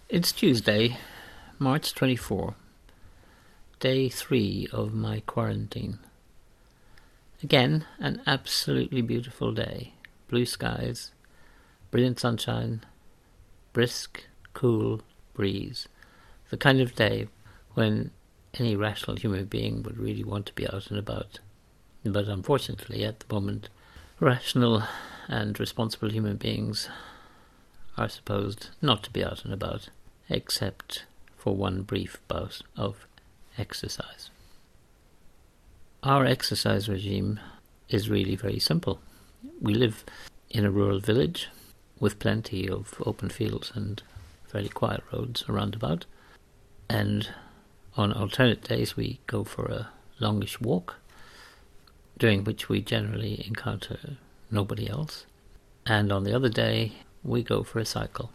It's Tuesday, March 24, day 3 of my quarantine. Again, an absolutely beautiful day. Blue skies, brilliant sunshine, brisk, cool breeze. The kind of day when any rational human being would really want to be out and about. But unfortunately, at the moment, rational and responsible human beings are supposed not to be out and about, except for one brief bout of exercise. Our exercise regime is really very simple. We live in a rural village with plenty of open fields and fairly quiet roads around about, and on alternate days we go for a longish walk, during which we generally encounter nobody else, and on the other day we go for a cycle.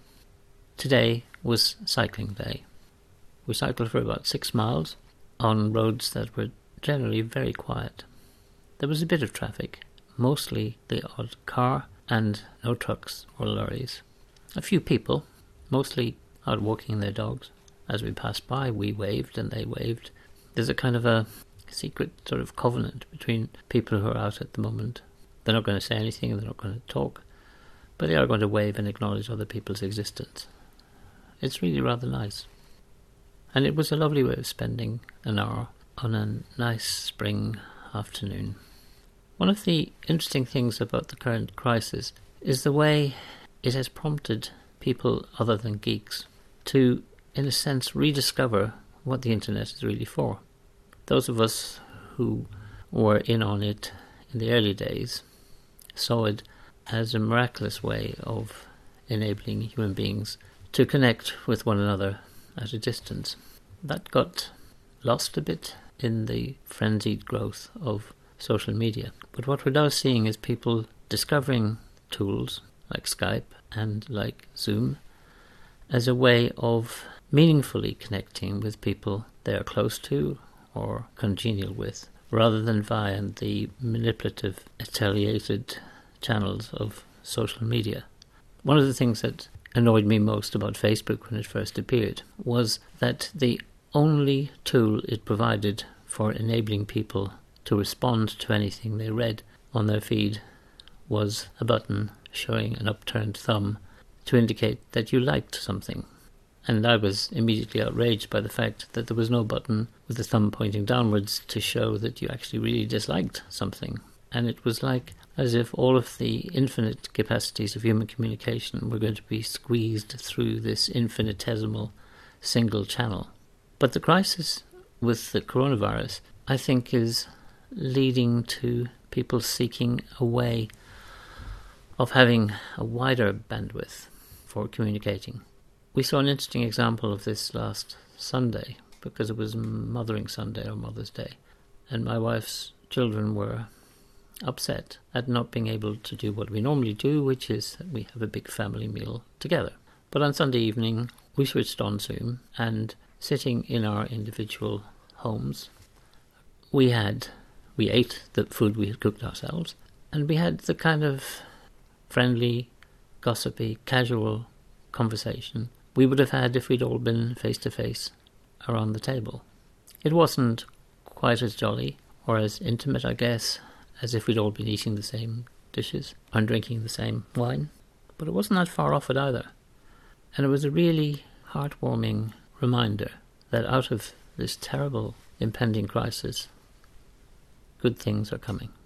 Today was cycling day. We cycled for about 6 miles on roads that were generally very quiet. There was a bit of traffic, mostly the odd car, and no trucks or lorries. A few people, mostly out walking their dogs. As we passed by, we waved and they waved. There's a kind of a secret sort of covenant between people who are out at the moment. They're not going to say anything, they're not going to talk, but they are going to wave and acknowledge other people's existence. It's really rather nice. And it was a lovely way of spending an hour on a nice spring afternoon. One of the interesting things about the current crisis is the way it has prompted people other than geeks to, in a sense, rediscover what the internet is really for. Those of us who were in on it in the early days saw it as a miraculous way of enabling human beings to connect with one another at a distance. That got lost a bit in the frenzied growth of social media. But what we're now seeing is people discovering tools like Skype and like Zoom as a way of meaningfully connecting with people they are close to or congenial with, rather than via the manipulative, affiliated channels of social media. One of the things that annoyed me most about Facebook when it first appeared was that the only tool it provided for enabling people to respond to anything they read on their feed was a button showing an upturned thumb to indicate that you liked something. And I was immediately outraged by the fact that there was no button with the thumb pointing downwards to show that you actually really disliked something. And it was like as if all of the infinite capacities of human communication were going to be squeezed through this infinitesimal single channel. But the crisis with the coronavirus, I think, is leading to people seeking a way of having a wider bandwidth for communicating. We saw an interesting example of this last Sunday, because it was Mothering Sunday or Mother's Day, and my wife's children were upset at not being able to do what we normally do, which is that we have a big family meal together. But on Sunday evening, we switched on Zoom, and sitting in our individual homes, we ate the food we had cooked ourselves, and we had the kind of friendly, gossipy, casual conversation we would have had if we'd all been face-to-face around the table. It wasn't quite as jolly or as intimate, I guess, as if we'd all been eating the same dishes and drinking the same wine, but it wasn't that far off it either. And it was a really heartwarming reminder that out of this terrible impending crisis, good things are coming.